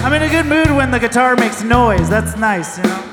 I'm in a good mood when the guitar makes noise. That's nice, you know?